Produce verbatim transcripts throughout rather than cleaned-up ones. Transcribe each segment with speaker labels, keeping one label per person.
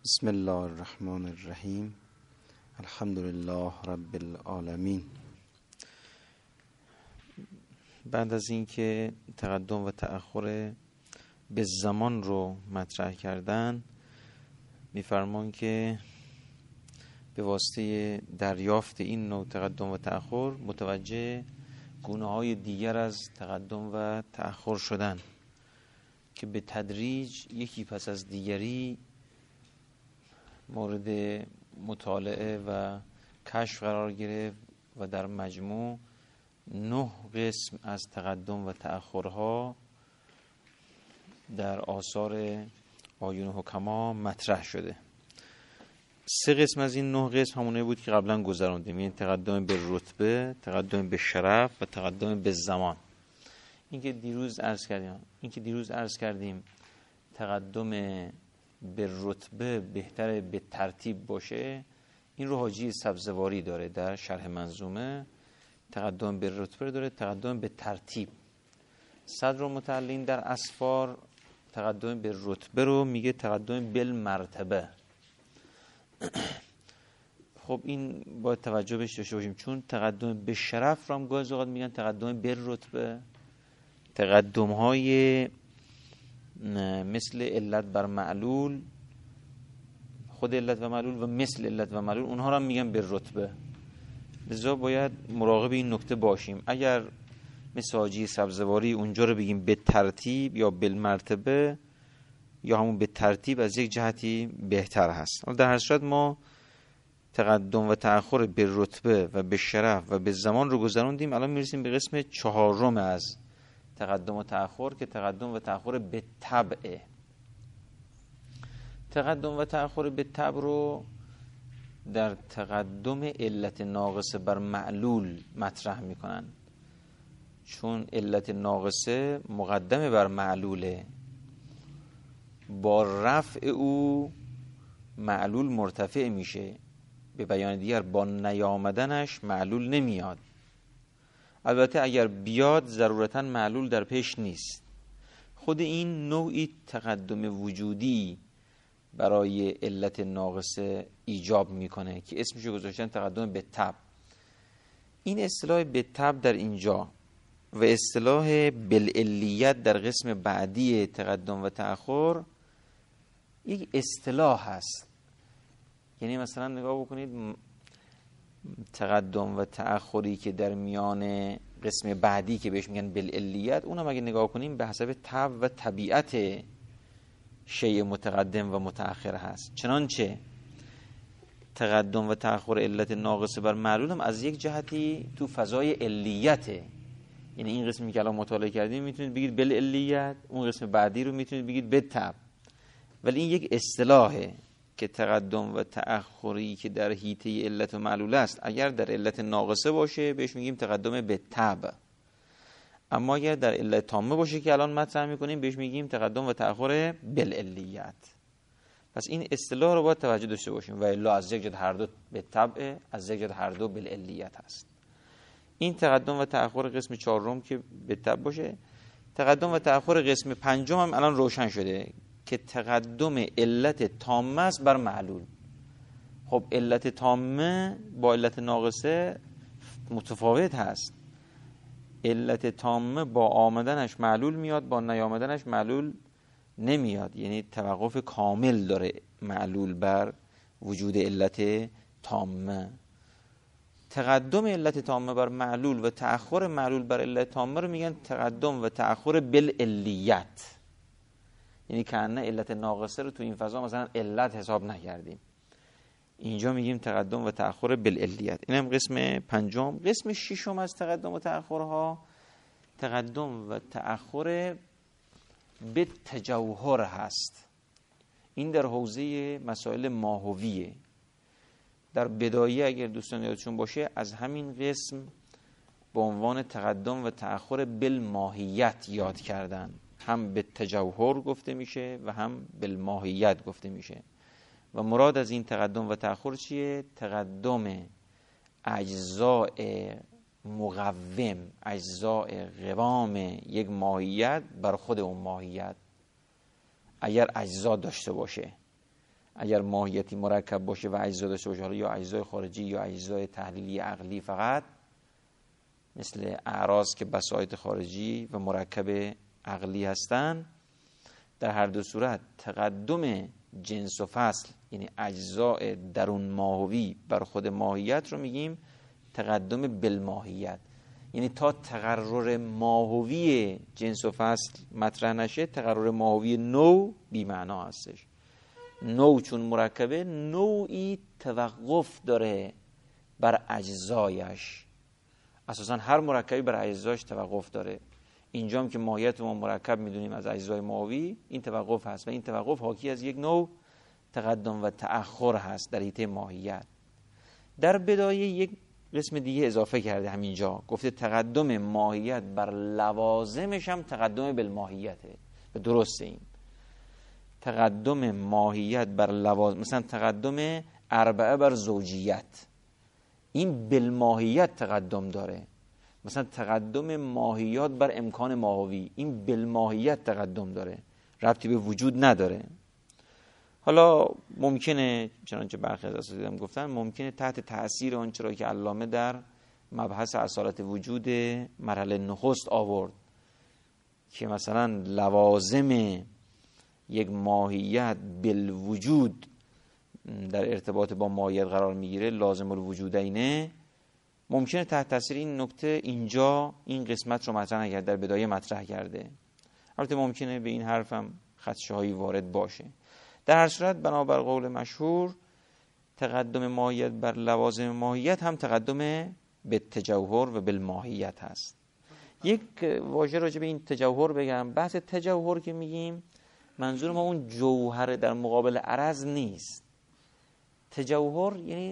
Speaker 1: بسم الله الرحمن الرحیم. الحمد لله رب العالمین. بعد از اینکه تقدم و تأخر به زمان رو مطرح کردن، میفرمان که به واسطه دریافت این نوع تقدم و تأخر متوجه گونه‌های دیگر از تقدم و تأخر شدن که به تدریج یکی پس از دیگری مورد مطالعه و کشف قرار گرفت و در مجموع نه قسم از تقدم و تأخرها در آثار آیون حکما مطرح شده. سه قسم از این نه قسم همونه بود که قبلا گذراندیم، یعنی تقدم به رتبه، تقدم به شرف و تقدم به زمان. این که دیروز عرض کردیم این که دیروز عرض کردیم تقدم به رتبه بهتره به ترتیب باشه، این رو حاجی سبزواری داره در شرح منظومه. تقدم به رتبه داره، تقدم به ترتیب. صدر متعلین در اسفار تقدم به رتبه رو میگه تقدم بالمرتبه. خب این باید توجه بهش داشته باشیم، چون تقدم به شرف رو هم گاهی اوقات میگن تقدم به رتبه. تقدم های مثل علت بر معلول، خود علت و معلول و مثل علت و معلول، اونها رو هم میگن به رتبه. لذا باید مراقب این نکته باشیم. اگر مثل حاجی سبزواری اونجا رو بگیم به ترتیب یا بالمرتبه یا همون به ترتیب، از یک جهتی بهتر هست. در هر صورت ما تقدم و تأخر به رتبه و به شرف و به زمان رو گذروندیم. الان میرسیم به قسم چهارم از تقدم و تأخر که تقدم و تأخر به تبع. تقدم و تأخر به تبع رو در تقدم علت ناقصه بر معلول مطرح میکنن، چون علت ناقصه مقدمه بر معلوله. با رفع او معلول مرتفع میشه، به بیان دیگر با نیامدنش معلول نمیاد. البته اگر بیاد ضرورتا معلول در پیش نیست. خود این نوعی تقدم وجودی برای علت ناقصه ایجاب میکنه که اسمشو گذاشتن تقدم به تبع. این اصطلاح به تبع در اینجا و اصطلاح بالعلیت در قسم بعدی تقدم و تأخر یک اصطلاح هست. یعنی مثلا نگاه بکنید، تقدم و تأخری که در میان قسم بعدی که بهش میگن بالعلیت، اونم اگه نگاه کنیم به حسب طبع و طبیعت شیء متقدم و متأخر هست. چنانچه تقدم و تأخر علت ناقصه بر معلول هم از یک جهتی تو فضای علیته. یعنی این قسمی که الان مطالعه کردیم میتونید بگید بالعلیت، اون قسم بعدی رو میتونید بگید به طبع. ولی این یک اصطلاحه که تقدم و تأخری که در حیطه علت و معلول است، اگر در علت ناقصه باشه بهش میگیم تقدم به تبع، اما اگر در علت تامه باشه که الان مطرح میکنیم بهش میگیم تقدم و تأخر بالعلیت. پس این اصطلاح رو باید توجه داشته باشیم و الا از یک جهت هر دو به تبع، از یک جهت هر دو بالعلیت هست. این تقدم و تأخر قسم چهارم که به تبع باشه. تقدم و تأخر قسم پنجم هم الان روشن شده که تقدم علت تامه است بر معلول. خب علت تامه با علت ناقصه متفاوت هست. علت تامه با آمدنش معلول میاد، با نیامدنش معلول نمیاد. یعنی توقف کامل داره معلول بر وجود علت تامه. تقدم علت تامه بر معلول و تأخر معلول بر علت تامه رو میگن تقدم و تأخر بالعلیت. یعنی که انه علت ناقصه رو تو این فضا مثلا علت حساب نکردیم، اینجا میگیم تقدم و تأخر بالعلیت. این هم قسم پنجم. قسم ششم از تقدم و تأخرها تقدم و تأخر به تجوهر هست. این در حوزه مسائل ماهویه. در بدایه اگر دوستان یادشون باشه از همین قسم به عنوان تقدم و تأخر بالماهیت یاد کردن. هم به تجوهر گفته میشه و هم بالماهیت گفته میشه. و مراد از این تقدم و تأخر چیه؟ تقدم اجزاء مقوم، اجزاء قوام یک ماهیت بر خود اون ماهیت. اگر اجزا داشته باشه، اگر ماهیتی مرکب باشه و اجزا داشته باشه، حالا یا اجزای خارجی یا اجزای تحلیلی عقلی فقط، مثل اعراض که بساط خارجی و مرکب عقلی هستن، در هر دو صورت تقدم جنس و فصل یعنی اجزاء درون ماهوی بر خود ماهیت رو میگیم تقدم بالماهیت. یعنی تا تقرر ماهوی جنس و فصل مطرح نشه، تقرر ماهوی نوع بی معنا هستش. نوع چون مرکبه، نوعی توقف داره بر اجزایش. اساسا هر مرکبی بر اجزایش توقف داره. اینجا هم که ماهیت ما مرکب میدونیم از اجزای ماهوی، این توقف هست و این توقف حاکی از یک نوع تقدم و تأخر هست در حیطه ماهیت. در بدایه یک قسم دیگه اضافه کرده همینجا، گفته تقدم ماهیت بر لوازمش هم تقدم بالماهیته. و درسته، این تقدم ماهیت بر لوازم، مثلا تقدم اربعه بر زوجیت، این بالماهیت تقدم داره. مثلا تقدم ماهیات بر امکان ماهوی، این بالماهیت تقدم داره، ربطی به وجود نداره. حالا ممکنه چنانچه برخی از اساتیدم گفتن، ممکنه تحت تأثیر اون چرا که علامه در مبحث اصالت وجود مرحله نخست آورد که مثلا لوازم یک ماهیت بالوجود در ارتباط با ماهیت قرار میگیره، لازم الوجودینه، ممکنه تحت تاثیر این نکته اینجا این قسمت رو مطرح نکرد، در بدایه مطرح کرده. البته ممکنه به این حرفم خدشه‌هایی وارد باشه. در هر صورت بنابر قول مشهور تقدم ماهیت بر لوازم ماهیت هم تقدم به تجوهر و بالماهیت هست. یک واژه راجع به این تجوهر بگم. بحث تجوهر که میگیم منظور ما اون جوهر در مقابل عرض نیست. تجوهر یعنی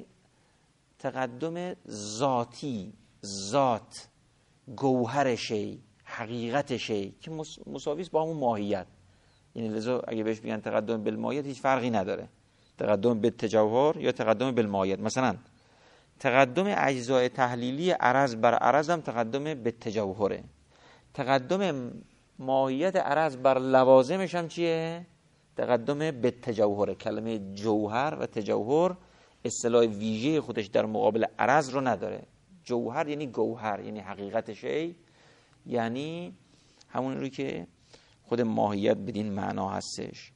Speaker 1: تقدم ذاتی، ذات، گوهر شی، حقیقت شی که مساوی است با همون ماهیت. یعنی لذا اگه بهش بگن تقدم بالماهیت هیچ فرقی نداره، تقدم به تجوهر یا تقدم بالماهیت. مثلا تقدم اجزای تحلیلی عرض بر عرض هم تقدم به تجوهره. تقدم ماهیت عرض بر لوازمش هم چیه؟ تقدم به تجوهره. کلمه جوهر و تجوهر اصطلاح ویژه خودش در مقابل عرض رو نداره. جوهر یعنی گوهر، یعنی حقیقت شی، یعنی همون رو که خود ماهیت بدین معنا هستش.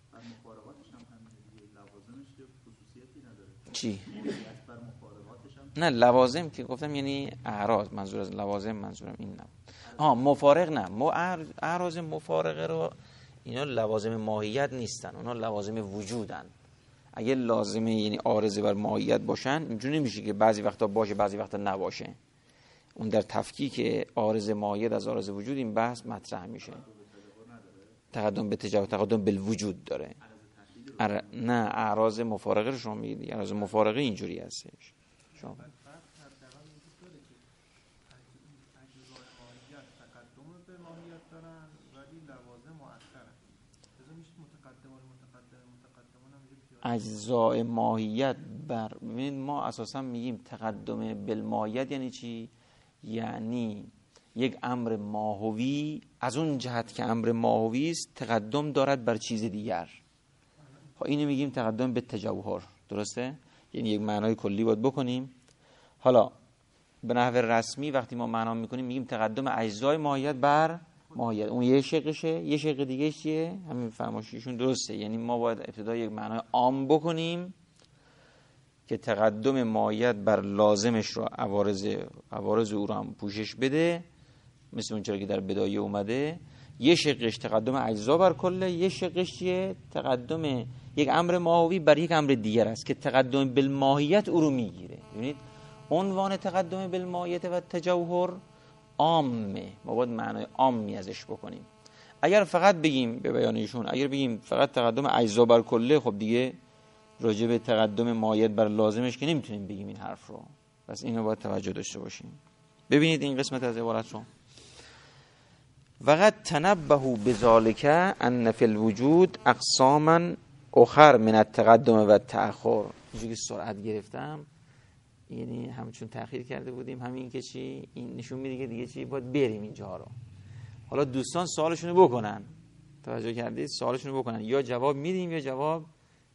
Speaker 1: چی؟ نه لوازم که گفتم یعنی اعراض، منظور از لوازم منظورم این نه. آها مفارق نه، ما اعراض مفارقه رو اینا لوازم ماهیت نیستن، اونا لوازم وجودن. اگه لازمه یعنی عارضه بر ماهیت باشن، اینجوری نمیشه که بعضی وقتا باشه بعضی وقتا نباشه. اون در تفکیک عارضه ماهیت از عارضه وجود این بحث مطرح میشه. تقدم به تجاوز، تقدم بالوجود داره. ار... نه اعراض مفارقه رو شما میگید، اعراض مفارقه اینجوری هستش. شما اجزای ماهیت بر ببینید ما اساسا میگیم تقدم بالماهیت یعنی چی؟ یعنی یک امر ماهوی از اون جهت که امر ماهوی است تقدم دارد بر چیز دیگر. خب اینو میگیم تقدم به تجوهر، درسته؟ یعنی یک معنای کلی باید بکنیم. حالا به نحو رسمی وقتی ما معنا میکنیم میگیم تقدم اجزای ماهیت بر ماهیت. اون یه شقشه، یه شق دیگه چیه؟ همین فرمایششون درسته. یعنی ما باید ابتدا یک معنای عام بکنیم که تقدم ماهیت بر لازمش رو عوارض عوارض او رو هم پوشش بده، مثل اون چرا که در بدایه اومده. یه شقش تقدم اجزا بر کله، یه شقش چیه؟ تقدم یک امر ماهوی بر یک امر دیگر است که تقدم بالماهیت او رو میگیره. ببینید عنوان تقدم بالماهیت و تجوهر عامه، ما باید معنای عامی ازش بکنیم. اگر فقط بگیم به بیان ایشون، اگر بگیم فقط تقدم اجزا بر کله، خب دیگه راجع به تقدم ماهیت بر لازمش که نمیتونیم بگیم این حرف رو. پس اینو باید توجه داشته باشیم. ببینید این قسمت از عبارت رو، وقد تنبهوا بذلك ان فی الوجود اقساما اخر من التقدم و التأخر. اینجوری سرعت گرفتم، یعنی همچون تأخیر کرده بودیم، همین که چی این نشون میده که دیگه چی باید بریم اینجا رو. حالا دوستان سوالشونو بکنن، توجه کردید؟ سوالشونو بکنن، یا جواب میدیم یا جواب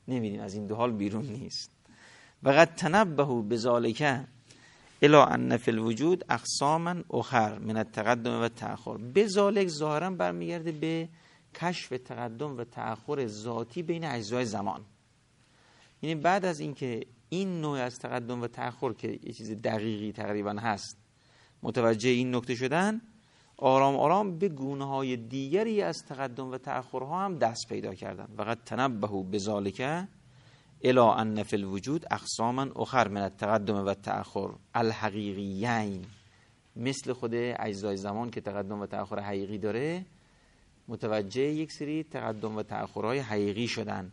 Speaker 1: نمیدیم، از این دو حال بیرون نیست. و قد تنبهوا بذالک الی ان فی الوجود اقساما اخر من التقدم و تأخر. بذالک ظاهرا برمیگرده به کشف تقدم و تأخر ذاتی بین اجزای زمان. یعنی بعد از اینکه این نوع از تقدم و تأخر که یه چیز دقیقی تقریبا هست متوجه این نکته شدن، آرام آرام به گونه‌های دیگری از تقدم و تأخرها هم دست پیدا کردن. وقد تنبهوا بذالک الی ان فی الوجود اقساما اخر من التقدم و تأخر الحقیقیین، مثل خود اجزای زمان که تقدم و تأخر حقیقی داره، متوجه یک سری تقدم و تأخرهای حقیقی شدن.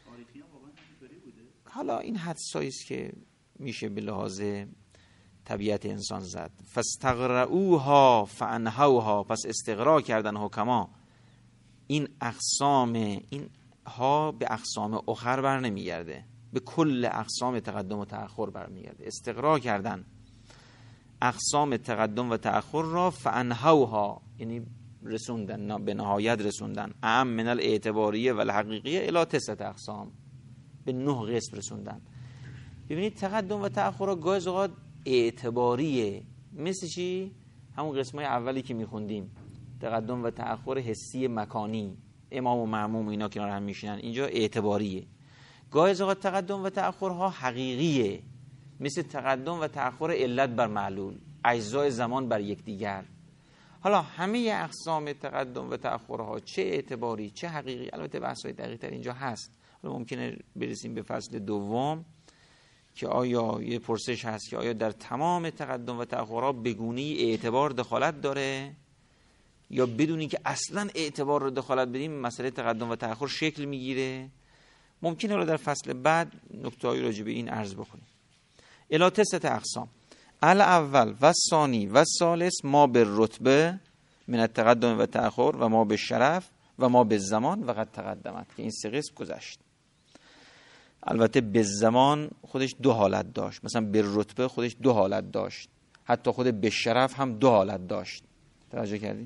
Speaker 1: حالا این حدسایی است که میشه به لحاظ طبیعت انسان زد. فاستقرؤوها فانهوها، پس استقرا کردن حکما این اقسام، این ها به اقسام اخر بر نمیگرده، به کل اقسام تقدم و تأخر برمیگرده. استقرا کردن اقسام تقدم و تأخر را فانهوها، یعنی رسوندن، به نهایت رسوندن. اعم من الاعتباریه و الحقیقیه الی تسعة اقسام، به نه قسم رسوندن. ببینید تقدم و تأخر را گاهی اوقات اعتباریه، مثل چی؟ همون قسمای اولی که میخوندیم، تقدم و تأخر حسی مکانی، امام و مأموم اینا کنار هم میشینن، اینجا اعتباریه. گاهی اوقات تقدم و تأخرها حقیقیه، مثل تقدم و تأخر علت بر معلول، اجزای زمان بر یکدیگر. حالا همه اقسام تقدم و تأخرها چه اعتباری چه حقیقی، البته بحث‌های دقیق‌تر اینجا هست. حالا ممکنه برسیم به فصل دوم که آیا یه پرسش هست که آیا در تمام تقدم و تأخرها به گونه‌ای اعتبار دخالت داره یا بدونی که اصلا اعتبار رو دخالت بدیم مسئله تقدم و تأخر شکل میگیره. ممکنه رو در فصل بعد نکته‌ای راجع به این عرض بکنیم. الی تسعة اقسام، الاول و ثانی و ثالث ما به رتبه من التقدم و تأخر و ما به شرف و ما به زمان و قد تقدمت، که این سه قسم گذشت. البته به زمان خودش دو حالت داشت، مثلا به رتبه خودش دو حالت داشت، حتی خود به شرف هم دو حالت داشت. توجه کردید؟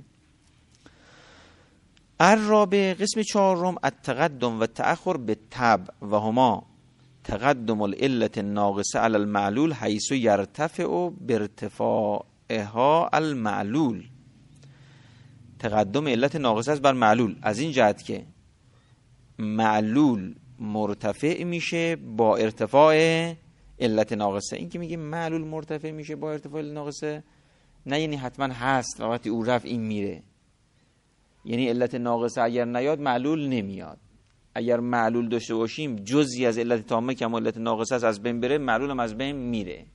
Speaker 1: الرابع، قسم چهارم، التقدم و تأخر به طبع و هما تقدم العلت الناقصه علی المعلول حیث یرتفع بارتفاعها المعلول. تقدم علت ناقصه است بر معلول از این جهت که معلول مرتفع میشه با ارتفاع علت ناقصه. این که میگه معلول مرتفع میشه با ارتفاع علت ناقصه، نه یعنی حتما هست و وقتی او رفت این میره، یعنی علت ناقصه اگر نیاد معلول نمیاد. اگر معلول داشته باشیم جزئی از علت تامه که هم علت ناقصه است از بین بره، معلول هم از بین میره.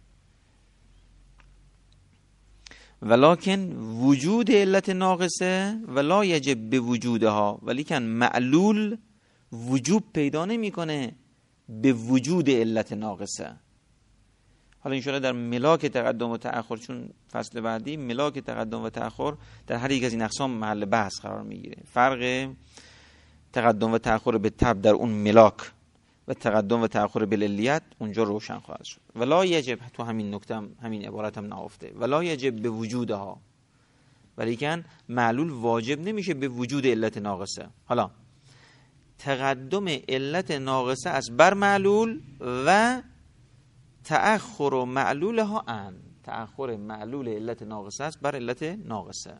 Speaker 1: ولکن وجود علت ناقصه ولا یجب به وجودها، ولیکن معلول وجوب پیدا نمیکنه به وجود علت ناقصه. حالا ان شاءالله در ملاک تقدم و تأخر، چون فصل بعدی ملاک تقدم و تأخر در هر یک از این اقسام محل بحث قرار میگیره. فرق تقدم و تأخر به تبع در اون ملاک و تقدم و تأخر به علیت اونجا روشن خواهد شد. ولا یجب، تو همین نکته هم همین عبارت هم نهفته، ولا یجب به وجودها، ولیکن معلول واجب نمیشه به وجود علت ناقصه. حالا تقدم علت ناقصه از بر معلول و تأخر معلولها ان، تأخر معلول علت ناقصه است بر علت ناقصه.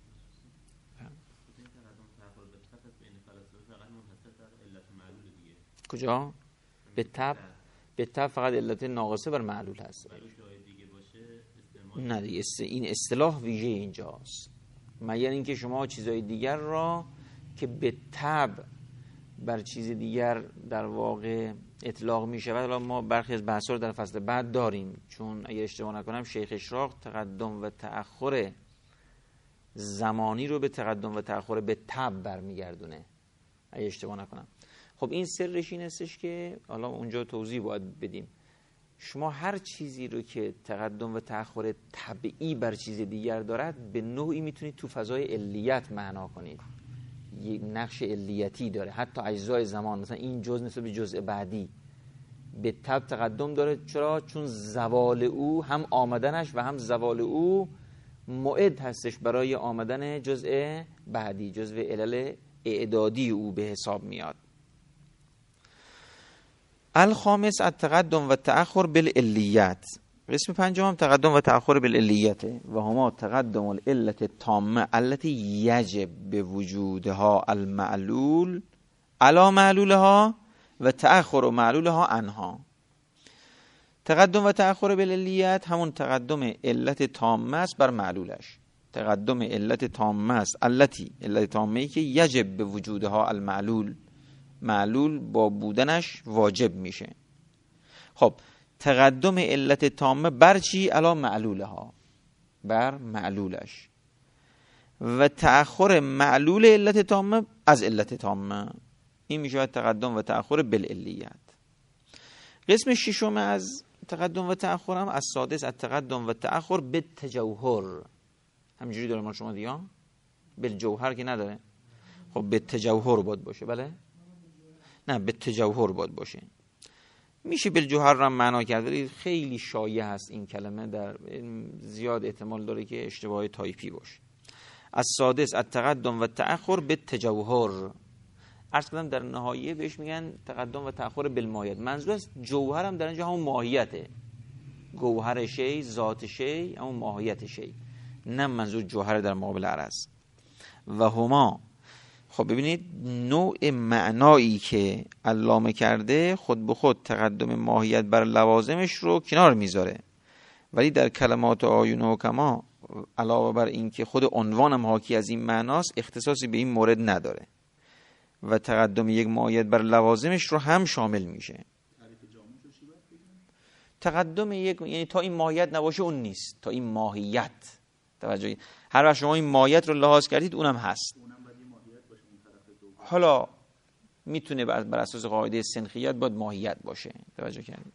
Speaker 1: کجا؟ به تب به تب فقط علت ناقصه بر معلول هست. نه دیگه این اصطلاح ویژه اینجاست، مگر اینکه شما چیزای دیگر را که به تب بر چیز دیگر در واقع اطلاق می شود. حالا ما برخی از بحثا رو در فصل بعد داریم، چون اگر اشتباه نکنم شیخ اشراق تقدم و تأخر زمانی رو به تقدم و تأخر به تب برمیگردونه اگر اشتباه نکنم. خب این سرش این هستش که حالا اونجا توضیح باید بدیم. شما هر چیزی رو که تقدم و تأخر طبیعی بر چیز دیگر دارد به نوعی میتونید تو فضای علیت معنا کنید، یک نقش علیتی داره. حتی اجزای زمان، مثلا این جزء نسبت به جزء بعدی به تبع تقدم داره. چرا؟ چون زوال او، هم آمدنش و هم زوال او موعد هستش برای آمدن جزء بعدی، جزء علل اعدادی او به حساب میاد. الخامس التقدم و تأخر بالعلیت. قسم پنجم تقدم و تأخر بالعلیت و هما تقدم العلت التامه التي یجب بوجودها المعلول علی معلولها و تأخر معلولها عنها. تقدم و تأخر بالعلیت همون تقدم علت تامه است بر معلولش. تقدم علت تامه است التي علت تامه ای که یجب به وجودها المعلول، معلول با بودنش واجب میشه. خب تقدم علت تامه بر چی؟ علی معلولها، بر معلولش. و تأخر معلول علت تامه از علت تامه، این میشه تقدم و تأخر بالعلیت. قسم ششم از تقدم و تأخر هم از سادس التقدم و تأخر بالتجوهر. همینجوری داره ما شما دیگه بالجوهر که نداره. خب بالتجوهر باید باشه. بله نه بالتجوهر باید باشه. میشه بالجوهر را معنا کرد ولی خیلی شایع هست این کلمه، در زیاد احتمال داره که اشتباه تایپی باشه. از سادس التقدم و تأخر بالتجوهر. عرض کردم در نهایه بهش میگن تقدم و تأخر بالماهیت. منظور از جوهر هم در اینجا همون ماهیته، گوهر شی، ذات شی، همون ماهیت شی، نه منظور جوهر در مقابل عرض. و هما، خب ببینید نوع معنایی که علامه کرده خود به خود تقدم ماهیت بر لوازمش رو کنار میذاره، ولی در کلمات آیون حکما علاوه بر این که خود عنوانم حاکی از این معناست اختصاصی به این مورد نداره و تقدم یک ماهیت بر لوازمش رو هم شامل میشه. تقدم یک یعنی تا این ماهیت نباشه اون نیست، تا این ماهیت توجه، هر وقت شما این ماهیت رو لحاظ کردید اونم هست. حالا میتونه بر اساس قاعده سنخیت باید ماهیت باشه، توجه کردید.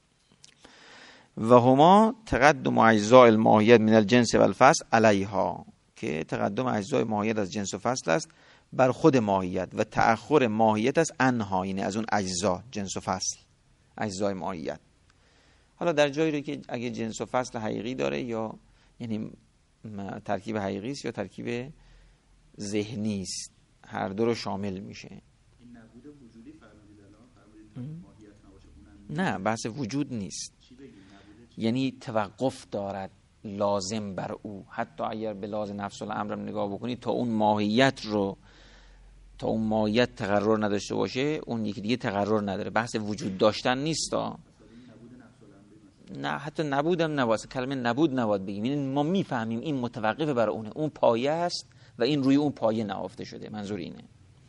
Speaker 1: و هما تقدم اجزاء الماهیت من الجنس و الفصل علیها، که تقدم اجزای ماهیت از جنس و فصل است بر خود ماهیت و تأخر ماهیت از انها، یعنی از اون اجزا، جنس و فصل، اجزای ماهیت. حالا در جایی رو که اگه جنس و فصل حقیقی داره یا یعنی ترکیب حقیقی است یا ترکیب ذهنی است، هر دو رو شامل میشه. این نبود وجودی فرمودید الان، ماهیت نباشه اونم نه، بحث وجود نیست، یعنی توقف دارد لازم بر او، حتی اگر به لازم نفس الامر نگاه بکنید تا اون ماهیت رو تا اون ماهیت تقرر نداشته باشه اون یکی دیگه تقرر نداره. بحث وجود داشتن نیست ها. نه حتی نبودم نباید، کلمه نبود نباید بگیم، یعنی ما میفهمیم این متوقف بر اونه، اون پایه است و این روی اون پایه نهفته شده، منظور اینه.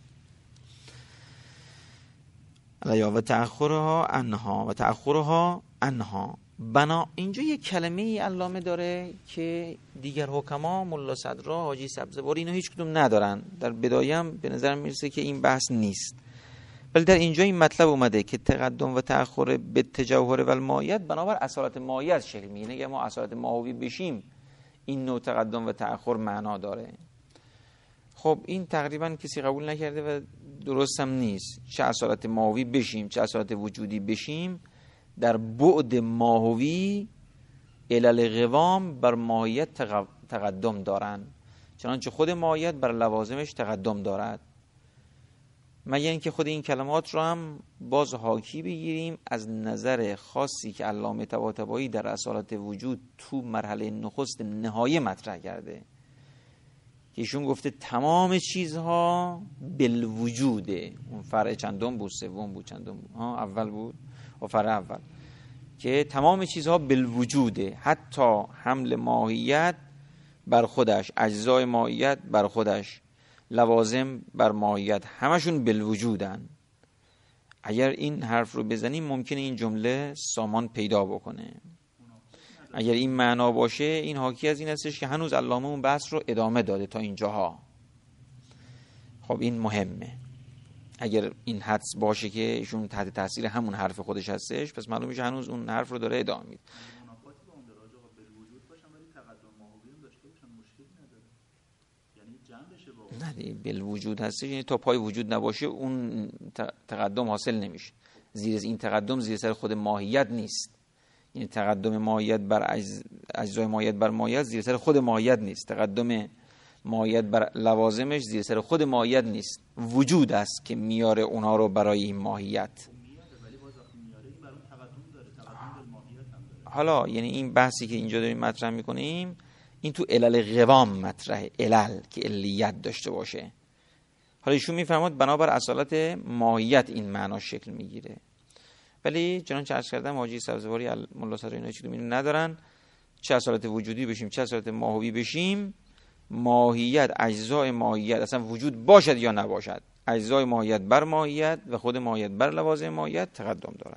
Speaker 1: علیها و تأخرها انها و تأخرها انها. بنا اینجا یک کلمه ای علامه داره که دیگر حکما ملا صدرا، حاجی سبزواری اینا هیچ کدوم ندارن. در بدایم به نظر میرسه که این بحث نیست، ولی در اینجا این مطلب اومده که تقدم و تأخر به تجوهر و الماهیت بنابر اصالت ماهیت شکل میگیره. اگه ما اصالت ماهوی بشیم این نوع تقدم و تأخر معنا داره. خب این تقریبا کسی قبول نکرده و درست هم نیست. چه اصالت ماهوی بشیم چه اصالت وجودی بشیم، در بعد ماهوی علل قوام بر ماهیت تقدم دارن، چنانچه خود ماهیت بر لوازمش تقدم دارد. مگر اینکه خود این کلمات رو هم باز حاکی بگیریم از نظر خاصی که علامه طباطبایی در اصالت وجود تو مرحله نخست نهایه مطرح کرده، که ایشون گفته تمام چیزها بالوجوده. اون فرع چندم بود؟ سوم بود؟ چندم بود؟ ها اول بود و فرع اول، که تمام چیزها بالوجوده، حتی حمل ماهیت بر خودش، اجزای ماهیت بر خودش، لوازم بر ماهیت، همشون بالوجودن. اگر این حرف رو بزنیم ممکنه این جمله سامان پیدا بکنه. اگر این معنا باشه این حاکی از این هستش که هنوز علامه اون بحث رو ادامه داده تا اینجاها. خب این مهمه. اگر این حدس باشه که ایشون تحت تاثیر همون حرف خودش هستش، پس معلوم میشه هنوز اون حرف رو داره ادامه میده. نه دیگه بالوجود هستش، یعنی تا پای وجود نباشه اون تقدم حاصل نمیشه. زیر این تقدم زیر سر خود ماهیت نیست، یعنی تقدم ماهیت بر اجزای ماهیت بر ماهیت زیر سر خود ماهیت نیست، تقدم ماهیت بر لوازمش زیر سر خود ماهیت نیست، وجود است که میاره اونها رو برای این ماهیت. حالا یعنی این بحثی که اینجا داریم مطرح میکنیم این تو علل قوام مطرحه، علل که علیت داشته باشه. حالا ایشون میفرماد بنابر اصالت ماهیت این معنا شکل میگیره، ولی چنانچه عرض کردم حاجی سبزواری ملا صدر اینا چیزی ندارن، چه اصالت وجودی بشیم چه اصالت ماهوی بشیم، ماهیت اجزای ماهیت اصلا وجود باشد یا نباشد، اجزای ماهیت بر ماهیت و خود ماهیت بر لوازم ماهیت تقدم دارن.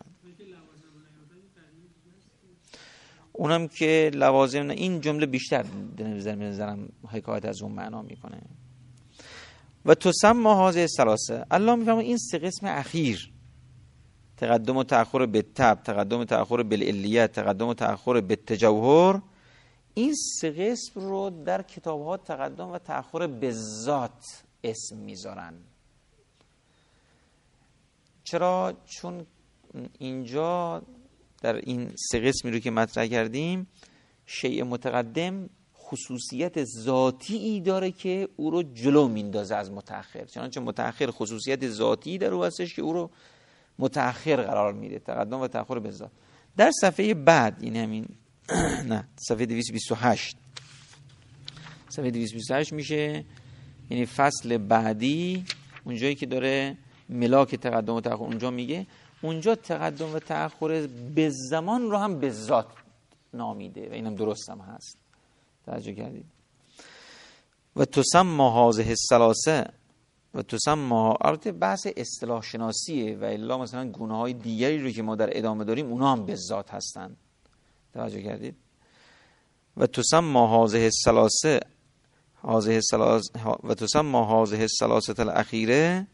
Speaker 1: اونم که لوازم، این جمله بیشتر در نظرم حکایت از اون معنا میکنه. و تسمى هذه الثلاثه، الله میفهمه این سه قسم اخیر، تقدم و تأخر به تب، تقدم و تأخر بالعلیت، تقدم و تأخر به تجوهر، این سه قسم رو در کتاب‌ها تقدم و تأخر به ذات اسم میذارن. چرا؟ چون اینجا در این سه قسمی رو که مطرح کردیم شیء متقدم خصوصیت ذاتی ای داره که او رو جلو میندازه از متأخر، چنانچه متأخر خصوصیت ذاتی در او هستش که او رو متأخر قرار میده. تقدم و تأخر به ذات در صفحه بعد، این همین نه صفحه دویست و بیست و هشت، صفحه دویست و بیست و هشت میشه یعنی فصل بعدی، اونجایی که داره ملاک تقدم و تأخر اونجا میگه، اونجا تقدم و تأخر به زمان رو هم به ذات نامیده و اینم درست هم هست. توجه کردید؟ و تسمى هذه الثلاثه و تسمى، البته بحث اصطلاح شناسیه و الا مثلا گونه های دیگری رو که ما در ادامه داریم اونا هم به ذات هستن. توجه کردید؟ و تسمى هذه الثلاثه هذه الثلاثه و تسمى هذه الثلاثه الاخیره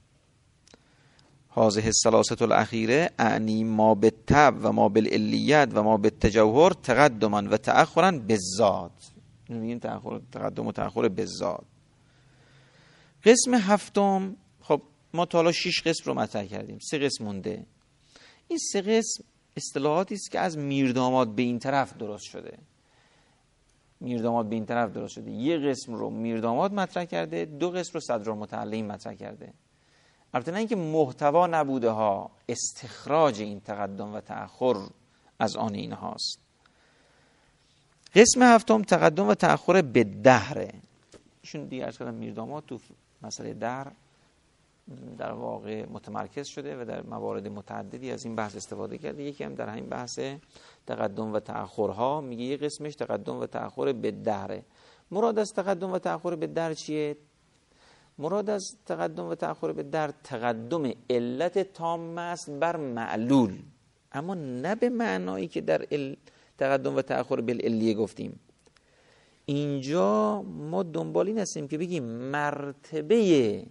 Speaker 1: هذه الثلاثه الاخیره اعنی ما بالتب و ما بالعلیت و ما بالتجوهر تقدما و تأخرا بالذات. میگیم تأخر، تقدم و تأخر بالذات. قسم هفتم، خب ما تا حالا شش قسم رو مطرح کردیم، سه قسم مونده. این سه قسم اصطلاحاتی است که از میرداماد به این طرف درست شده. میرداماد به این طرف درست شده. یه قسم رو میرداماد مطرح کرده، دو قسم رو صدرالمتعلم مطرح کرده. البته نه اینکه محتوا نبوده ها، استخراج این تقدم و تأخر از آن اینهاست. قسم هفتم تقدم و تأخر به دهره. ایشون دیگه عرض کردم میرداماد تو مسئله دهر در واقع متمرکز شده و در موارد متعددی از این بحث استفاده کرده. یکی هم در همین بحث تقدم و تأخرها میگه یه قسمش تقدم و تأخر به دهره. مراد از تقدم و تأخر به دهر چیه؟ مراد از تقدم و تأخر به دهر تقدم علت تامه است بر معلول، اما نه به معنایی که در تقدم و تأخر بالعلیه گفتیم. اینجا ما دنبال این هستیم که بگیم مرتبه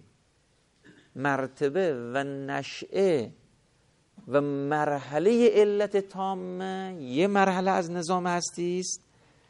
Speaker 1: مرتبه و نشأه و مرحله علت تامه یه مرحله از نظام هستی است،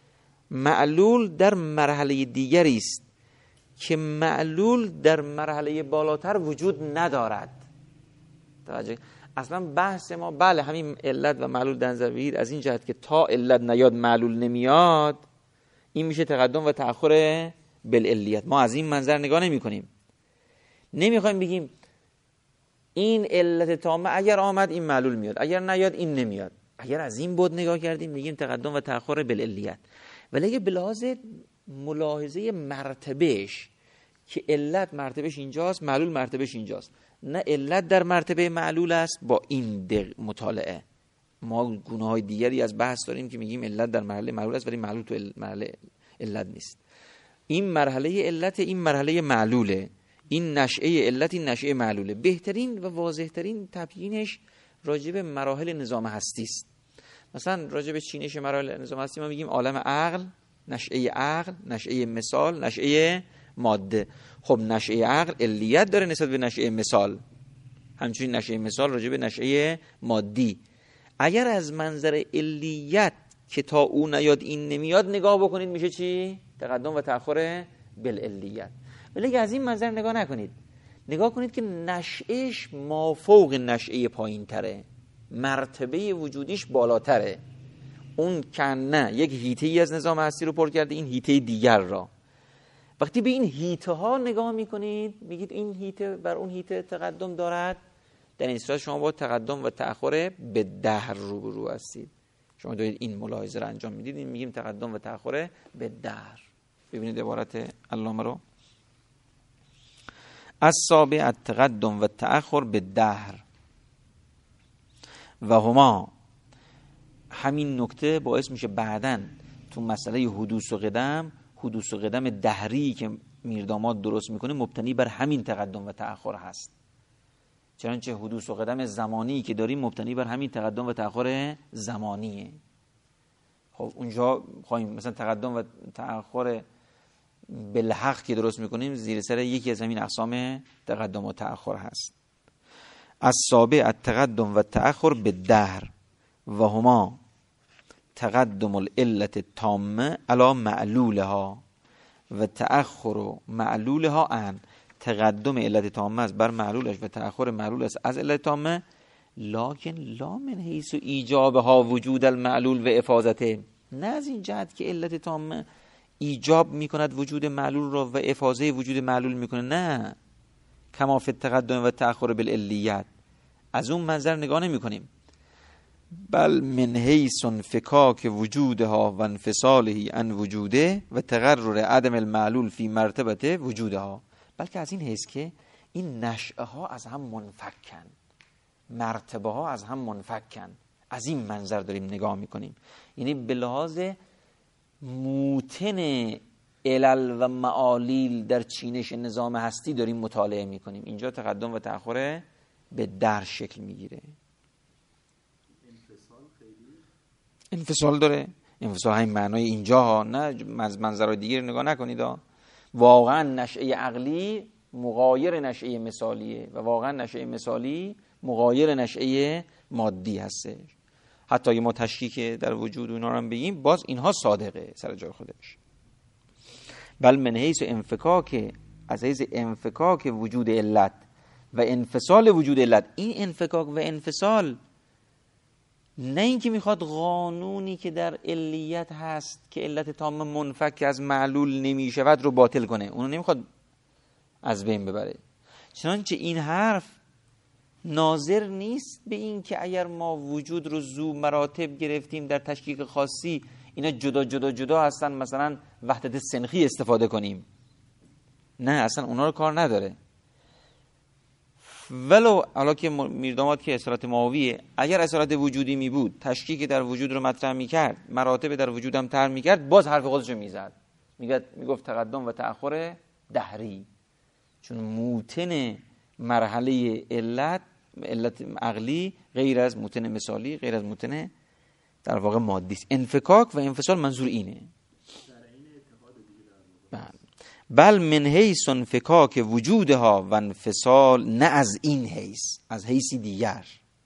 Speaker 1: معلول در مرحله دیگری است که معلول در مرحله بالاتر وجود ندارد. توجه، اصلا بحث ما بله همین علت و معلول در نظر بگیر از این جهت که تا علت نیاد معلول نمیاد، این میشه تقدم و تأخر بالعلیت. ما از این منظر نگاه نمی کنیم، نمیخوایم بگیم این علت تامه اگر آمد این معلول میاد، اگر نیاد این نمیاد. اگر از این بود نگاه کردیم میگیم تقدم و تأخر بالعلیت. ولی اگه به لحاظ ملاحظه مرتبهش که علت مرتبهش اینجاست، معلول مرتبهش اینجاست، نه علت در مرتبه معلول است، با این مطالعه ما گونه های دیگری از بحث داریم که میگیم علت در مرحله معلول است ولی معلول تو مرحله علت نیست. این مرحله علت، این مرحله معلوله، این نشأه علت، این نشأه معلوله. بهترین و واضحترین تبیینش راجع به مراحل نظام هستی است. مثلا راجع به چینش مراحل نظام هستی ما میگیم عالم عقل، نشأه عقل، نشأه مثال، نشأه ماده. خب نشأه عقل علیت داره نسبت به نشأه مثال، همچنین نشأه مثال راجع به نشأه مادی. اگر از منظر علیت که تا او نیاد این نمیاد نگاه بکنید میشه چی؟ تقدم و تأخر بالعلیت. ولی از این منظر نگاه نکنید، نگاه کنید که نشأهش مافوق نشأه پایین تره، مرتبه وجودیش بالاتره. اون کنه یک هیته ای از نظام هستی رو پر کرده، این هیته دیگر را. وقتی به این هیته ها نگاه میکنید میگید این هیته بر اون هیته تقدم دارد، در این صورت شما با تقدم و تأخر به دهر روبرو هستید. شما دارید این ملاحظه رو انجام میدید، این میگیم تقدم و تأخر به دهر. ببینید عبارت علامه رو، السابع التقدم و تأخر به دهر و هما، همین نکته باعث میشه بعداً تو مسئله حدوث و قدم، حدوث و قدم دهری که میرداماد درست میکنه مبتنی بر همین تقدم و تأخر هست. چنانچه حدوث و قدم زمانی که داریم مبتنی بر همین تقدم و تأخر زمانیه. خب اونجا خواهیم مثلا تقدم و تأخر بالحق که درست میکنیم زیر سر یکی از همین اقسام تقدم و تأخر هست. السابع التقدم و تأخر بالدهر و هما تقدم العلت التامه علی معلولها و تأخر معلولها عن. تقدم علت تامه است بر معلولش و تأخر معلول است از علت تامه، لکن لا من حیث ایجابها وجود المعلول و افاظته، نه از این جهت که علت تامه ایجاب میکند وجود معلول را و افاظه وجود معلول میکنه، نه کما فی التقدم و تأخر بالعلیت، از اون منظر نگاه نمی کنیم. بل من حیث انفکاک وجودها و انفصاله عن وجوده و تقرر عدم المعلول فی مرتبه وجودها، بلکه از این حیث که این نشأه ها از هم منفکن، مرتبه ها از هم منفکن، از این منظر داریم نگاه میکنیم. یعنی به لحاظ موتن علل و معالیل در چینش نظام هستی داریم مطالعه میکنیم. اینجا تقدم و تأخر به در شکل میگیره. انفصال داره، انفصال همین معنای اینجا ها، نه از منظر دیگه نگاه نکنید ها. واقعا نشأه عقلی مغایر نشأه مثالیه و واقعا نشأه مثالی مغایر نشأه مادی هستش. حتی اگه ما تشکیک در وجود اونا رو هم بگیم باز اینها صادقه سر جای خودش. بل من حیث انفکاک، از حیث انفکاک وجود علت و انفصال وجود علت، این انفکاک و انفصال نه اینکه میخواد قانونی که در علیت هست که علت تام منفک از معلول نمیشود رو باطل کنه، اونو نمیخواد از بین ببره. چنانچه این حرف ناظر نیست به این که اگر ما وجود رو ذو مراتب گرفتیم در تشکیک خاصی اینا جدا جدا جدا هستن، مثلا وحدت سنخی استفاده کنیم، نه اصلا اونا رو کار نداره. ولو حالا که میرداماد که اصالت ماویه، اگر اصالت وجودی می بود تشکیک در وجود رو مطرح می کرد، مراتب در وجودم تر می کرد، باز حرف خودش رو می زد، می گفت تقدم و تأخر دهری، چون موتن مرحله علت علت عقلی غیر از موتن مثالی، غیر از موتن در واقع مادی است. انفکاک و انفصال منظور اینه. بل من حیث انفکاک وجودها و انفصال، نه از این حیث، از حیثی دیگر.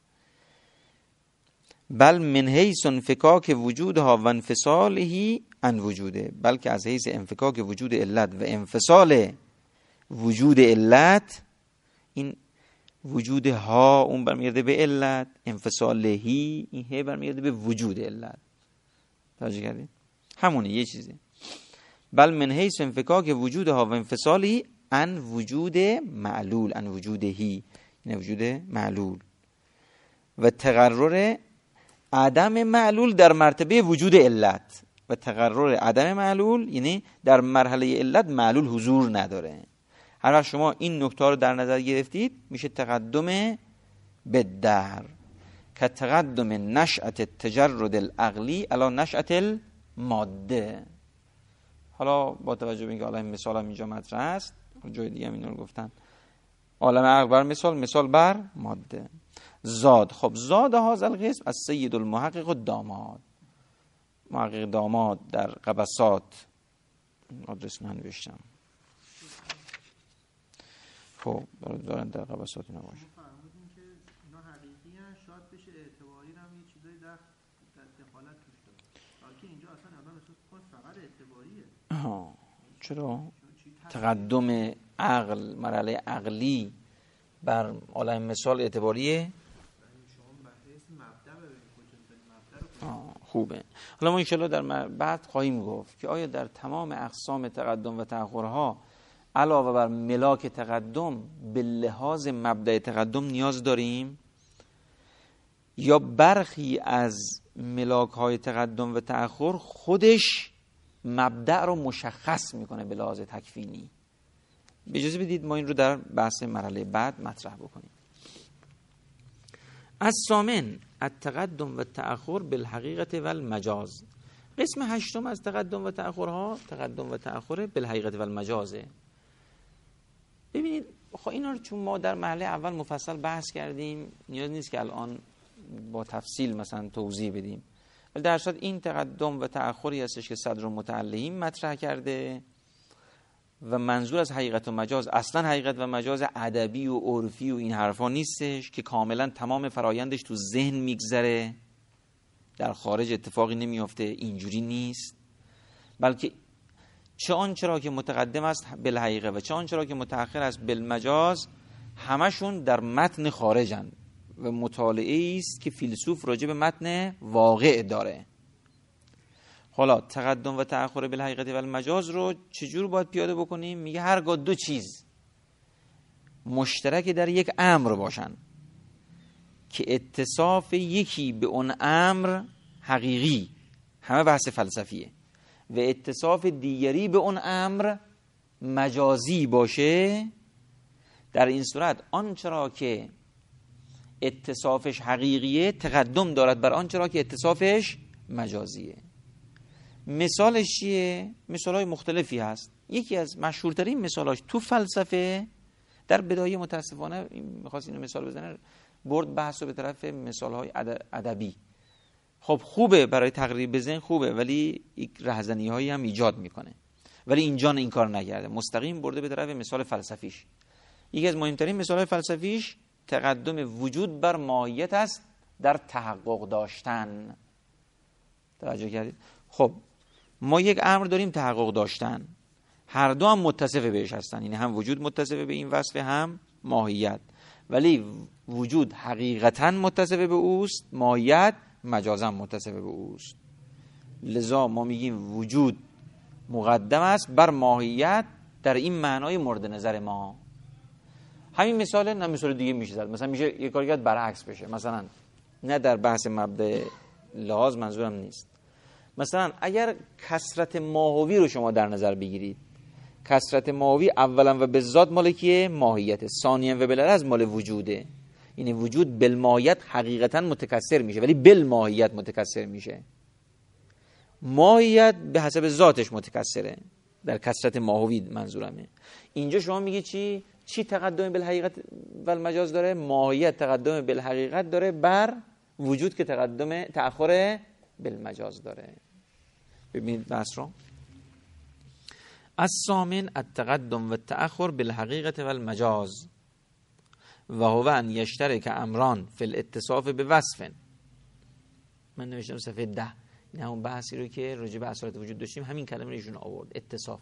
Speaker 1: بل من حیث انفکاک وجودها و انفصاله عن وجوده، بلکه از حیث انفکاک وجود علت و انفصال وجود علت، این وجود ها اون برمیگرده به علت، انفصال هی این هی برمیگرده به وجود علت. توجه کردید؟ همونه، یه چیزه. بل من حیث انفکاک وجودها و انفصالی عن وجود معلول، عن وجود هی، این وجود معلول و تقرر عدم معلول در مرتبه وجود علت، و تقرر عدم معلول یعنی در مرحله علت معلول حضور نداره. هر وقت شما این نکته رو در نظر گرفتید میشه تقدم به در که تقدم نشأت تجرد العقلی علی نشأت الماده. حالا با توجه به اینکه حالا این مثال هم اینجا مطرح است، جای دیگه هم اینو رو گفتن، عالم عقل بر مثال، مثال بر ماده. زاد، خب زاد هذا القسم از سید المحقق و داماد. محقق داماد در قبسات آدرس ننوشتم، خب دارن در قبسات اینا باشه.
Speaker 2: فرمودین که اینا حقیقی هست، شاید بشه اعتباری هم یه چیزایی در دخالت توش داره، که اینجا اصلا الان خود فقط اعتباریه.
Speaker 1: آها، چرا؟ تقدم عقل، مرحله عقلی بر عالم مثال اعتباریه؟ خوبه. حالا ما انشالله در بعد خواهیم گفت که آیا در تمام اقسام تقدم و تأخرها علاوه بر ملاک تقدم به لحاظ مبدأ تقدم نیاز داریم، یا برخی از ملاک های تقدم و تأخر خودش مبدأ رو مشخص میکنه به لحاظ تکوینی. اجازه بدید ما این رو در بحث مرحله بعد مطرح بکنیم. الثامن التقدم و تأخر بالحقیقت و المجاز. قسم هشتم از تقدم و تأخرها تقدم و تأخر بالحقیقت و المجازه. ببینید خب اینا رو چون ما در مرحله اول مفصل بحث کردیم نیاز نیست که الان با تفصیل مثلا توضیح بدیم، ولی در صورت این تقدم و تأخری هستش که صدر المتعلیم مطرح کرده و منظور از حقیقت و مجاز اصلا حقیقت و مجاز ادبی و عرفی و این حرفا نیستش که کاملا تمام فرایندش تو ذهن میگذره، در خارج اتفاقی نمیافته، اینجوری نیست، بلکه چه آنچه را که متقدم است بالحقیقه و چه آنچه را که متأخر است بالمجاز همشون در متن خارجن و مطالعه است که فیلسوف راجع به متن واقع داره. حالا تقدم و تأخر بالحقیقت و المجاز رو چجور باید پیاده بکنیم؟ میگه هرگاه دو چیز مشترک در یک امر باشن که اتصاف یکی به اون امر حقیقی، همه بحث فلسفیه، و اتصاف دیگری به اون امر مجازی باشه، در این صورت آنچه را که اتصافش حقیقیه تقدم دارد بر آنچه را که اتصافش مجازیه. مثالش چیه؟ مثالهای مختلفی هست. یکی از مشهورترین مثالاش تو فلسفه در بدایه متاسفانه میخواست اینو مثال بزنه برد بحث رو به طرف مثالهای ادبی. خب خوبه برای تقریب ذهن خوبه، ولی رهزنی هایی هم ایجاد میکنه، ولی اینجا این کار نکرده، مستقیم برده به طرف مثال فلسفیش. یکی از مهمترین مثالهای فلسفیش تقدم وجود بر ماهیت است در تحقق داشتن. توجه کردید؟ خب ما یک امر داریم تحقق داشتن، هر دو هم متصف بهش هستن، یعنی هم وجود متصف به این وصف هم ماهیت، ولی وجود حقیقتا متصف به اوست، ماهیت مجازا متصف به اوست. لذا ما میگیم وجود مقدم است بر ماهیت در این معنای مورد نظر ما. همین مثال نه مثال دیگه میشه زد، مثلا میشه یک کاری کرد برعکس بشه، مثلا نه در بحث مبدأ لحاظ منظورم نیست، مثلا اگر کثرت ماهوی رو شما در نظر بگیرید، کثرت ماهوی اولا و به ذات مال کیه؟ ماهیت، ثانیا و بالعرض مال وجوده. یعنی وجود بالماهیت حقیقتا متکثر میشه ولی بالماهیت متکثر میشه، ماهیت به حسب ذاتش متکثره، در کثرت ماهوی منظورمه. اینجا شما میگی چی؟ چی تقدم بالحقیقت و المجاز داره؟ ماهیت تقدم بالحقیقت داره بر وجود که تقدم تأخر بالمجاز داره. ببینید بحث رو. الثامن التقدم و التأخر بالحقیقت و المجاز و هو ان یشترک امران فی الاتصاف به وصف. من نوشتم صفحه ده، این همون بحثی رو که راجع به اصالت وجود داشتیم، همین کلمه رو ایشون آورد، اتصاف.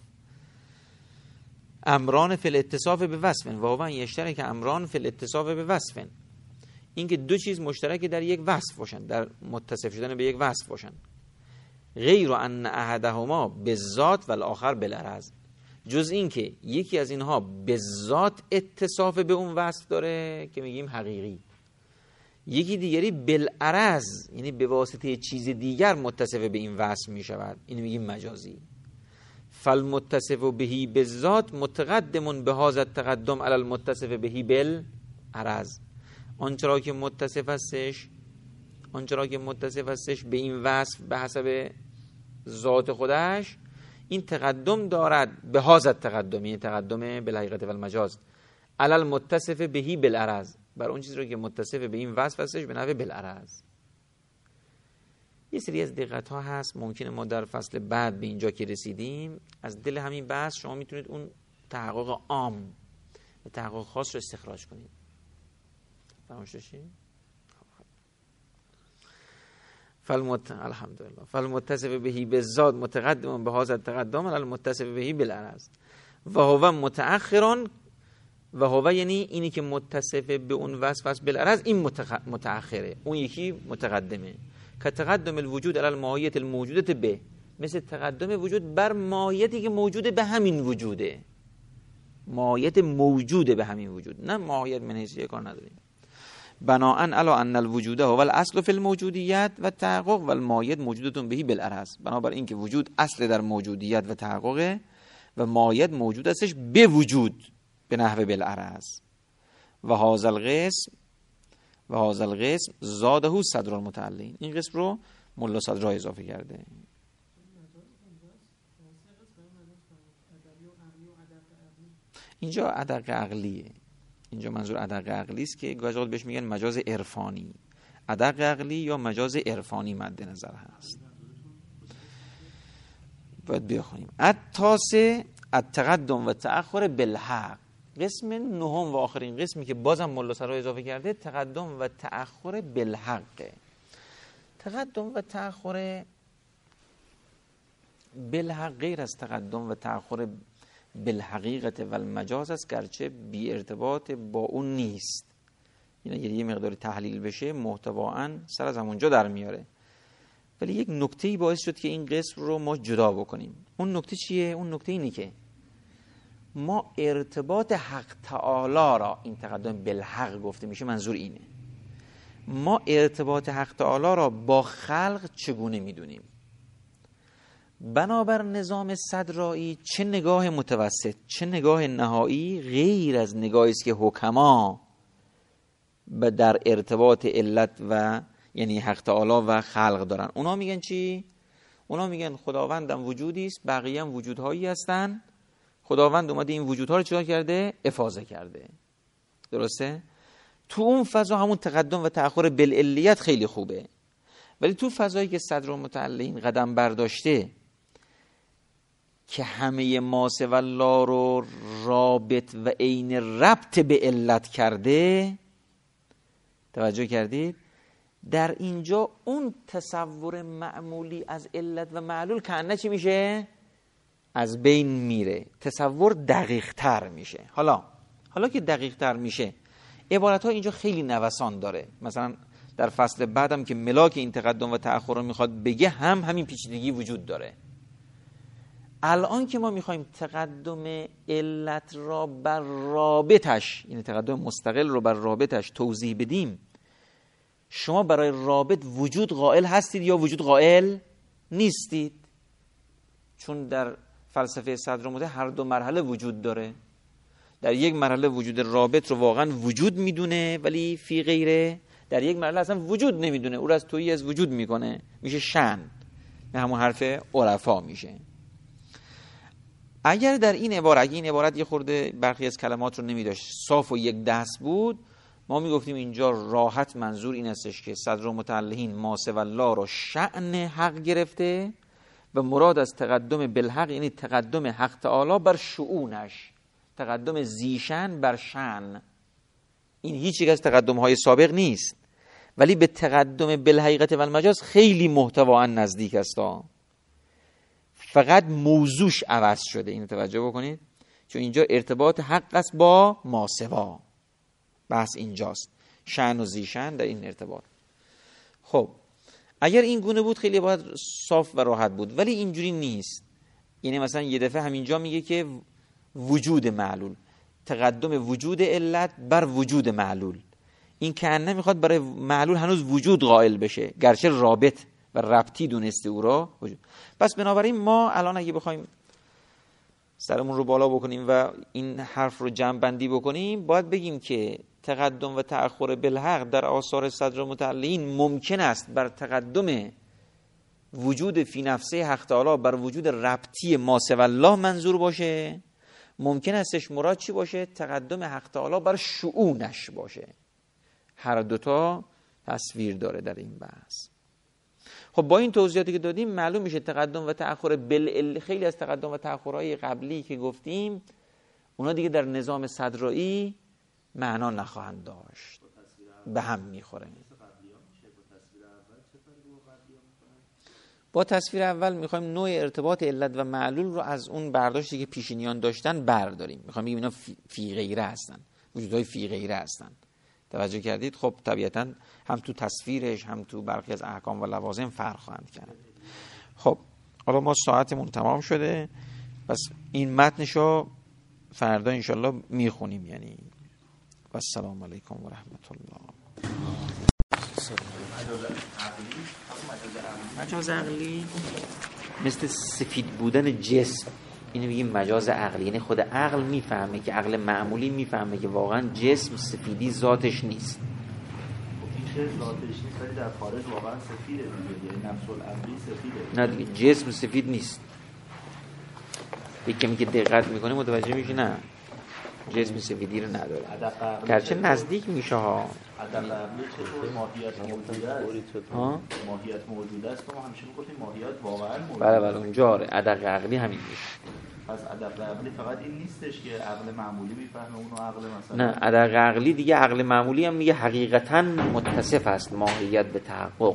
Speaker 1: امران فی الاتصاف به وصف و هو ان یشترک امران فی الاتصاف به وصف، این که دو چیز مشترک در یک وصف باشن، در متصف شدن به یک وصف باشن. غیر ان احدهما بالذات و الاخر بالعرض، جز این که یکی از اینها به ذات اتصاف به اون وصف داره که میگیم حقیقی، یکی دیگری بالعرض یعنی به واسطه چیز دیگر متصف به این وصف میشود، اینو میگیم مجازی. فالمتصف بهی بالذات متقدم به هذا التقدم علی المتصف بهی بالعرض. آنچه را که متصف هستش آنچه را که متصف هستش به این وصف به حسب ذات خودش، این تقدم دارد به هذا التقدم، یعنی تقدم بالحقیقت و المجاز، علی المتصف بهی بالعرض، بر اون چیزی را که متصف به این وصف هستش به نحو بالعرض. یه سری از دقت ها هست ممکنه ما در فصل بعد به اینجا که رسیدیم از دل همین بحث شما میتونید اون تحقق عام و تحقق خاص رو استخراج کنید. فراموش شید؟ فالمت الحمدلله فالمتصف بهی بالذات متقدم به هذا التقدم علی المتصف بهی بالعرض و هو متأخر، و هو یعنی اینی که متصف به اون وصف است بالعرض، این متأخره، اون یکی متقدمه. که تقدم الوجود علی الماهیت الموجودة به، مثل تقدم وجود بر ماهیتی که موجوده به همین وجوده، ماهیت موجوده به همین وجود، نه ماهیت من حیثیه کار نداریم. بناءً علی ان الوجود هو الاصل فی الموجودیت و تحقق و المایت موجودتون بهی بالعرض. بنابر این که وجود اصل در موجودیت و تحقق و مایت موجود استش به وجود به نحو بالعرض. و هذا القسم و هذا القسم زاده صدر المتعلین. این قسم رو ملا صدرا اضافه کرده. اینجا ادق عقلیه. اینجا منظور ادق عقلی است که گاهی بهش میگن مجاز عرفانی. ادق عقلی یا مجاز عرفانی مد نظر هست. باید بخونیم. التاسع التقدم و تأخر بالحق. قسم نهم و آخرین قسمی که بازم ملا صدرا اضافه کرده تقدم و تأخر بالحق. تقدم و تأخر بالحق غیر از تقدم و تأخر بالحقیقت و المجاز است، گرچه بی ارتباط با اون نیست. یعنی اگر یه مقدار تحلیل بشه محتوااً سر از همونجا در میاره، ولی یک نکته‌ای باعث شد که این قسم رو ما جدا بکنیم. اون نکته چیه؟ اون نکته اینه که ما ارتباط حق تعالی را، این تقدم بالحق گفته میشه، منظور اینه ما ارتباط حق تعالی را با خلق چگونه میدونیم. بنابر نظام صدرایی چه نگاه متوسط چه نگاه نهایی غیر از نگاهی است که حکما در ارتباط علت و یعنی حق تعالی و خلق دارن. اونا میگن چی؟ اونا میگن خداوندم وجودی است، بقیه هم وجودهایی هستن، خداوند اومده این وجودها رو چیکار کرده؟ افاضه کرده. درسته؟ تو اون فضا همون تقدم و تأخر بالعلیت خیلی خوبه، ولی تو فضایی که صدر المتعلین قدم برداشته که همه ما سوی الله رو رابط و عین ربط به علت کرده، توجه کردید؟ در اینجا اون تصور معمولی از علت و معلول کنه چی میشه؟ از بین میره، تصور دقیق تر میشه. حالا حالا که دقیق تر میشه عبارت ها اینجا خیلی نوسان داره. مثلا در فصل بعدم که ملاک این تقدم و تأخر رو میخواد بگه هم همین پیچیدگی وجود داره. الان که ما میخوایم تقدم علت را بر رابطش، یعنی تقدم مستقل رو بر رابطش توضیح بدیم، شما برای رابط وجود قائل هستید یا وجود قائل نیستید؟ چون در فلسفه صدر المتعلین هر دو مرحله وجود داره. در یک مرحله وجود رابط رو واقعا وجود میدونه ولی فی غیره، در یک مرحله اصلا وجود نمیدونه، او رو از تویی از وجود میکنه، میشه شن، نه همون حرف عرفا میشه. اگر در این عبارت، اگه این عبارت یه خورده برخی از کلمات رو نمیداشت، صاف و یک دست بود، ما میگفتیم اینجا راحت منظور این استش که صدر المتعلین ما سوی الله رو شأن حق گرفته و مراد از تقدم بالحق یعنی تقدم حق تعالی بر شؤونش، تقدم زیشن بر شأن. این هیچ یک از تقدم های سابق نیست، ولی به تقدم بالحقیقت و المجاز خیلی محتوااً نزدیک است. فقط موضوعش عوض شده، اینو توجه بکنید، چون اینجا ارتباط حق است با ماسوا. بحث اینجاست، شأن و زیشن در این ارتباط. خب اگر این گونه بود خیلی باید صاف و راحت بود، ولی اینجوری نیست. یعنی مثلا یه دفعه همینجا میگه که وجود معلول، تقدم وجود علت بر وجود معلول، این که انه میخواد برای معلول هنوز وجود قائل بشه، گرچه رابط و ربطی دونسته او را وجود. پس بنابراین ما الان اگه بخوایم سرمون رو بالا بکنیم و این حرف رو جمع بندی بکنیم، باید بگیم که تقدم و تأخر بالحق در آثار صدر المتعلین ممکن است بر تقدم وجود فی نفسه حق تعالی بر وجود ربطی ما سوی الله منظور باشه، ممکن استش مراد چی باشه؟ تقدم حق تعالی بر شؤونش باشه. هر دوتا تصویر داره در این بحث. خب با این توضیحاتی که دادیم معلوم میشه تقدم و تأخر بال خیلی از تقدم و تأخرهای قبلی که گفتیم اونا دیگه در نظام صدرایی معنا نخواهند داشت، به هم میخوره. با تصویر اول میخوایم نوع ارتباط علت و معلول رو از اون برداشتی که پیشینیان داشتن برداریم. میخوایم بگیم اینا فی غیره هستن، وجودهای فی غیره هستن. توجه کردید؟ خب طبیعتاً هم تو تصویرش هم تو برخی از احکام و لوازم فرق خواهند کرد. خب حالا ما ساعتمون تمام شده، پس این متنشو فردا انشالله میخونیم. یعنی و السلام علیکم و رحمت الله. مجاز عقلی مثل سفید بودن جسم، اینو میگیم مجاز عقلی. یعنی خود عقل میفهمه که عقل معمولی میفهمه که واقعا جسم سفیدی ذاتش نیست.
Speaker 3: چه ذاتش نیست ولی در خارج واقعا سفیده دیگه، یعنی نفس الامری سفیده.
Speaker 1: نه دیگه جسم سفید نیست. یکی که دقت میکنه متوجه میشه نه جسم سفیدی رو نداره، گرچه نزدیک میشه ها.
Speaker 3: عدد قبلی چطور ماهیت موجوده است؟
Speaker 1: ها؟
Speaker 3: ماهیت موجوده است که ما همیشه میگفتیم ماهیت واقعا موجوده.
Speaker 1: بله بله اونجا آره عدد عقلی همین میشه.
Speaker 3: پس عدد عقلی فقط این نیستش که عقل معمولی میفهمه اونو عقل مثلا.
Speaker 1: نه عدد عقلی دیگه عقل معمولی هم میگه حقیقتا متصف است ماهیت به تحقق.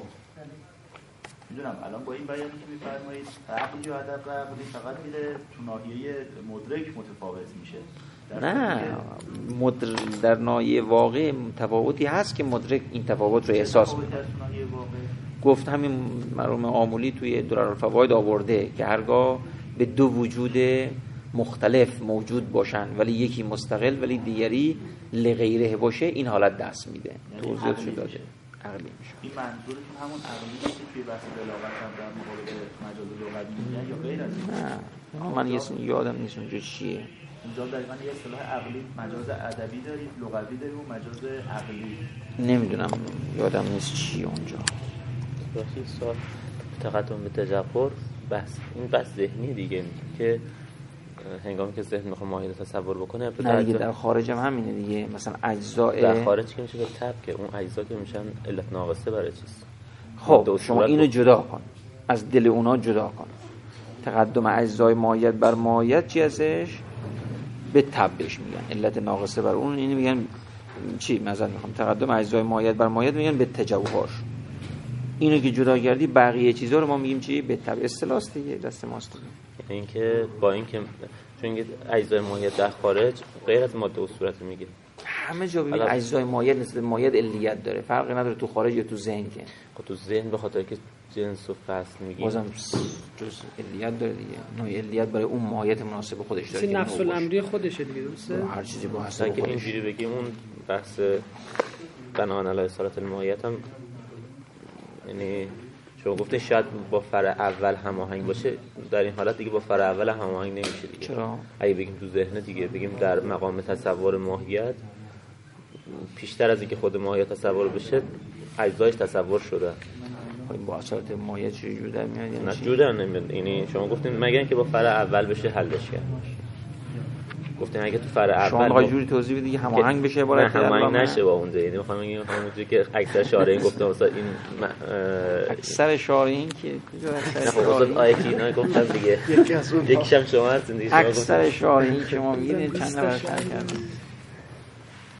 Speaker 3: میدونم الان با این بیانی که میفرمایید عقلی و عدد عقلی فقط میره تو ناحیه مدرک متفاوت میشه.
Speaker 1: نه مدر... در ناحیه واقع تفاوتی هست که مدرک این تفاوت رو احساس میکنه. گفت همین مرحوم آمولی توی درارالفواید آورده که هرگاه به دو وجود مختلف موجود باشن ولی یکی مستقل ولی دیگری لغیره باشه این حالت دست میده. توضیحش داده عقلی میشه.
Speaker 3: این منظورتون همون عقلی که توی بحث بلاغت هم در مقابل مجاز لغوی میگن یا غیر از این؟
Speaker 1: نه من یه یادم نیست اونجا چیه.
Speaker 3: اونجا دقیقاً یه اصطلاح عقلی مجاز ادبی دارید، لغوی دارید و مجاز عقلی.
Speaker 1: نمیدونم یادم نیست چیه اونجا.
Speaker 4: وقتی سال تقدم به تجبر بحث این بحث ذهنی دیگه که هنگامی که ذهن میخواد ماهیت تصور بکنه
Speaker 1: نه دیگه در خارج هم همینه دیگه. مثلا اجزاء
Speaker 4: در خارج که میشه به تب که اون اجزا که میشن علت ناقصه برای چیز.
Speaker 1: خب شما اینو جدا کن از دل اونا جدا کن. تقدم اجزای ماهیت بر ماهیت چی هستش؟ به تبش میگن علت ناقصه بر اون. اینو میگن چی مثلا میخوام تقدم اجزای ماهیت بر ماهیت میگن به تجوهاش. اینو که جدا کردی بقیه چیزا رو ما میگیم چی؟ به تب. اصطلاح دیگه دست ماست دیگه.
Speaker 4: این که با این که چون اجزای ماهیت در خارج غیر از ماده و صورت میگه
Speaker 1: همه جا ببین اجزای ماهیت نسبت ماهیت علیت داره، فرقی نداره تو خارج یا تو ذهن. که
Speaker 4: خب تو ذهن به خاطر که جنس و فصل میگیم
Speaker 1: بازم جز علیت داره دیگه. نوع علیت برای اون ماهیت مناسب خودش داره
Speaker 5: که نفس الامری خودشه دیگه. درسته
Speaker 1: هر چیزی با
Speaker 4: اصلا که اینجوری بگیم اون بحث بناء علی اصالت الماهیت هم یعنی چون گفته شاید با فرع اول هماهنگ باشه، در این حالت دیگه با فرع اول هماهنگ نمیشه دیگه.
Speaker 1: چرا؟
Speaker 4: اگه بگیم تو ذهن دیگه بگیم در مقام تصور ماهیت پیشتر از اینکه خود ماهیت تصور بشه اجزایش تصور شده.
Speaker 1: با اصالت ماهیت چه جور در میاد؟
Speaker 4: نه جور در نمیاد. یعنی شما گفتین مگر اینکه با فرع اول بشه حلش کرد. گفتین اگه تو فرع اول
Speaker 1: شما می‌خواید جوری توضیح بدید که هماهنگ بشه عبارت
Speaker 4: هماهنگ نشه با اون. یعنی می‌خوام بگم همونجوری که اکثر شارحین گفتن مثلا این
Speaker 1: اکثر شارحین که کجا
Speaker 4: اکثر شارحین آیتی اینا گفتن دیگه. یکی از اون یکیشم شما هستین دیگه.
Speaker 1: اکثر شارحین که ما می‌گیم چند نفر کردن.